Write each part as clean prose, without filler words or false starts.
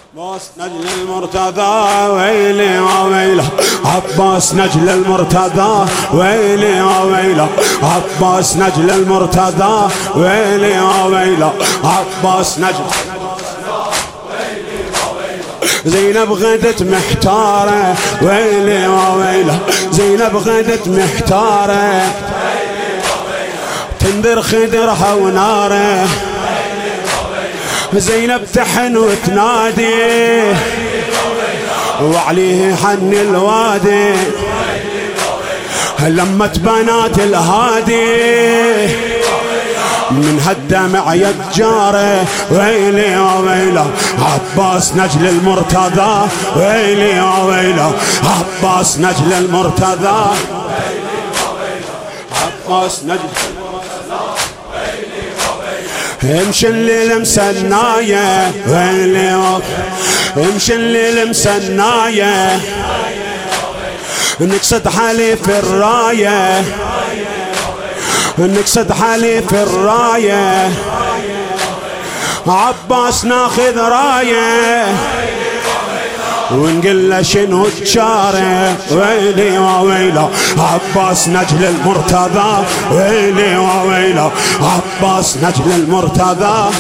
عباس نجل المرتضى ويلي وويله، عباس نجل المرتضى ويلي وويله، عباس نجل المرتضى ويلي وويله، عباس نجل. زينب غدت محتارة ويلي وويله، زينب غدت محتارة تنذر خدرها وناره، زينب تحن وتنادي وعليه حن الوادي، لمت بنات الهادي من هالدمع يتجاره ويلي وويله، عباس نجل المرتضى ويلي وويله، عباس نجل المرتضى، عباس نجل. امشي الليل مسناية ويلي، امشي الليل مسناية، نكسد حليف الراية، نكسد حليف الراية، عباس ناخذ راية ونقول له شنو تشاره ويلي وويله، عباس نجل المرتضى ويلي وويله، عباس نجل المرتضى،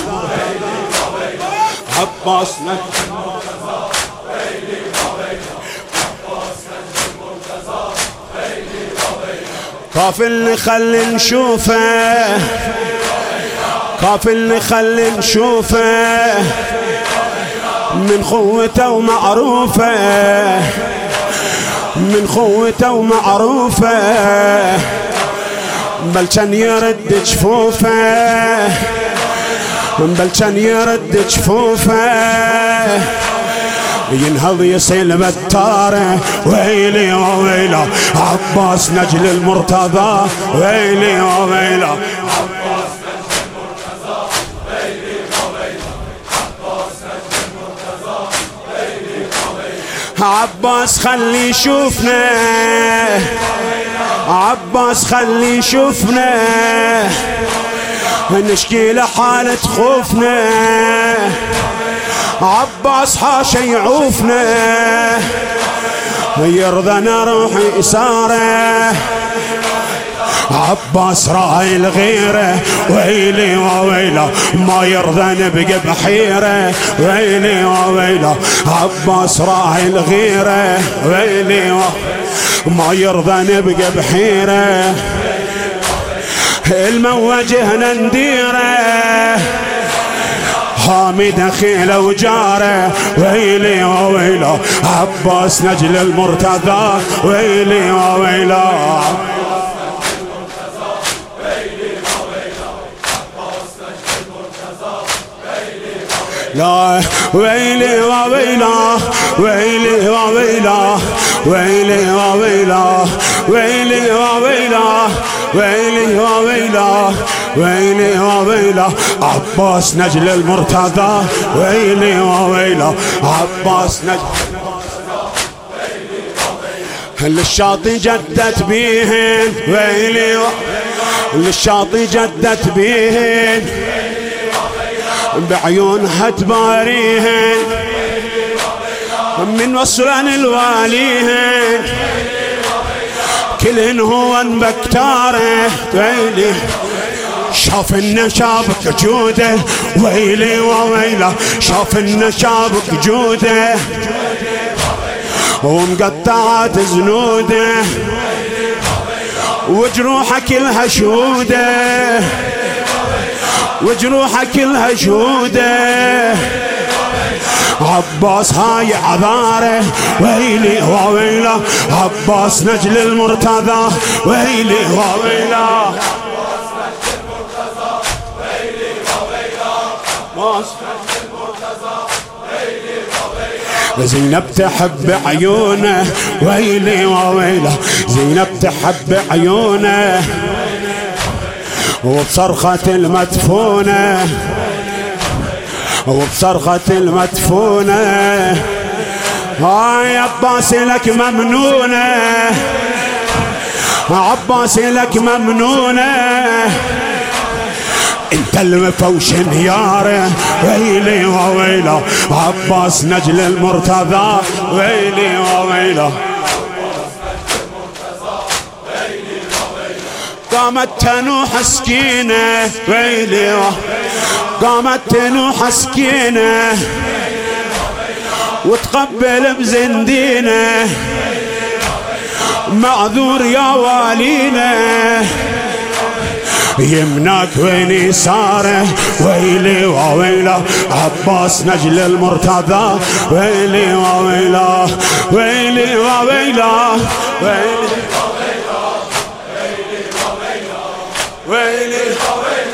عباس نجل المرتضى ويلي وويله، عباس نجل المرتضى ويلي وويله. كاف اللي خلي نشوفه، كاف اللي خلي نشوفه من خوته ومعروفه، من خوته ومعروفه، بل كان يرد جفوفه، بل كان يرد جفوفه، ينهض يصيل بتاره ويلي وويله، عباس نجل المرتضى ويلي وويله، عباس نجل المرتضى ويلي وويله، عباس نجل المرتضى ويلي وويله. عباس خلي يشوفنا، عباس خلي يشوفنا، نشكي له حالة خوفنا، عباس حاشا يعوفنا، يرضى نروح إساره، عباس راعي الغيرة ويلي وويله، ما يرضى نبقى بحيرة ويلي وويله، عباس راعي الغيرة ويلي ما يرضى نبقى بحيرة، الموجهنا نديره، حامد خيله وجاره ويلي وويله، عباس نجل المرتضى ويلي وويله، لا ويلي وويله، ويلي وويله، ويلي وويله، ويلي وويله، ويلي وويله، ويلي وويله، عباس نجل المرتضى ويلي وويله، عباس نجل للشاطئ جدت بيهن ويلي، للشاطئ جدت بيهن بعيونها تباريهن من وصلن الواليهن، كلن هو بكتاره ويلي، شاف النشابك جوده ويلي وويله، شاف النشابك جوده ومقطعات زنوده وجروحه كلها شوده، وجروحه كلها شوده، عباس هاي عذاره ويلي وويله، عباس نجل المرتضى ويلي وويله، عباس نجل المرتضى ويلي وويله، عباس نجل المرتضى ويلي وويله. زينب تحب عيونه ويلي وويله، زينب تحب عيونه وبصرخة المدفونة، وبصرخة المدفونة، هاي عباس لك ممنونة، عباس لك ممنونة، انت المفوش انهياره ويلي وويله عباس نجل المرتضى ويلي وويله قامت تنوح سكينة ويلي قامت تنوح سكينة وتقبل بزندينة معذور يا والينا يمناك وين يساره ويلي وويله عباس نجل المرتضى ويلي وويله ويلي وويله ويلي ويلي